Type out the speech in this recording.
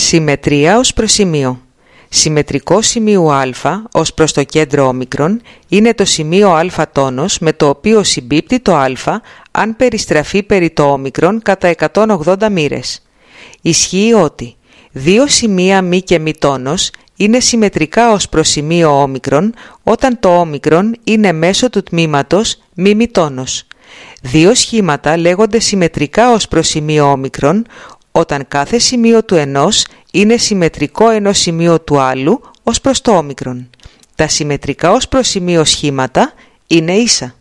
Συμμετρία ως προς σημείο. Συμμετρικό σημείου α ως προς το κέντρο όμικρον είναι το σημείο α τόνος με το οποίο συμπίπτει το α αν περιστραφεί περί το όμικρον κατά 180 μοίρες. Ισχύει ότι δύο σημεία μη και μη τόνος είναι συμμετρικά ως προς σημείο όμικρον όταν το όμικρον είναι μέσω του τμήματος μη μη τόνος. Δύο σχήματα λέγονται συμμετρικά ως προς σημείο όμικρον όταν κάθε σημείο του ενός είναι συμμετρικό ενός σημείου του άλλου ως προς το όμικρον. Τα συμμετρικά ως προς σημείο σχήματα είναι ίσα.